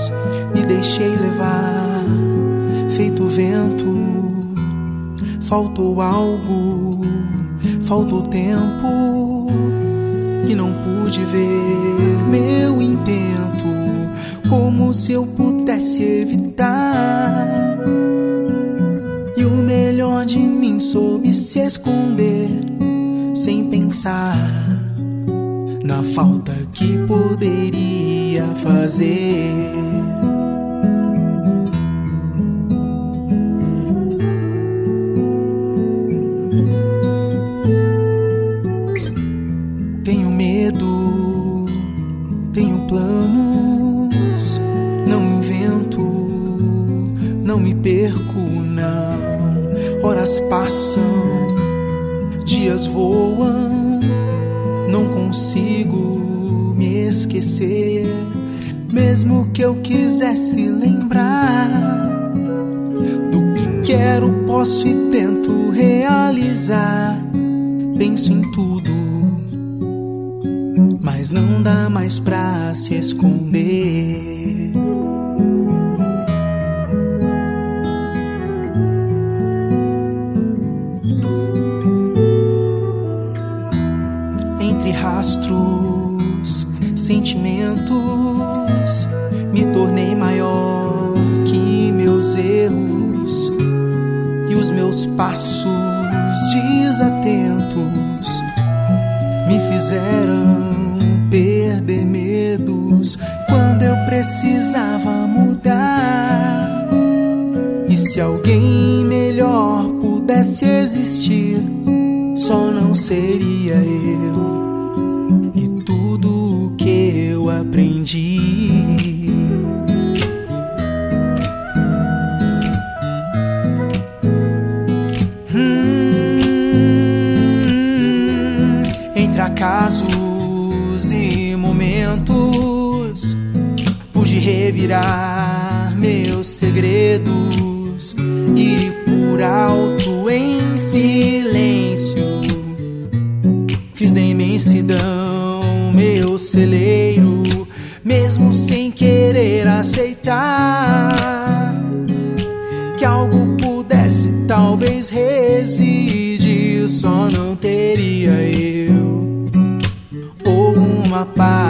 me deixei levar, feito vento. Faltou algo, faltou tempo, e não pude ver meu intento, como se eu pudesse evitar. E o melhor de mim soube se esconder, sem pensar na falta que poderia fazer. Tenho medo, tenho planos, não invento, não me perco, não. Horas passam, dias voam, não consigo me esquecer. Mesmo que eu quisesse lembrar do que quero, posso e tento realizar. Penso em tudo, mas não dá mais pra se esconder. Entre rastros, sentimentos, me tornei maior que meus erros, e os meus passos desatentos me fizeram perder medos quando eu precisava mudar. E se alguém melhor pudesse existir, só não seria eu e tudo que eu aprendi. Entre acasos e momentos, pude revirar meus segredos e por alto em silêncio fiz da imensidão meu celeiro, mesmo sem querer aceitar que algo pudesse talvez residir. Só não teria eu ou uma paz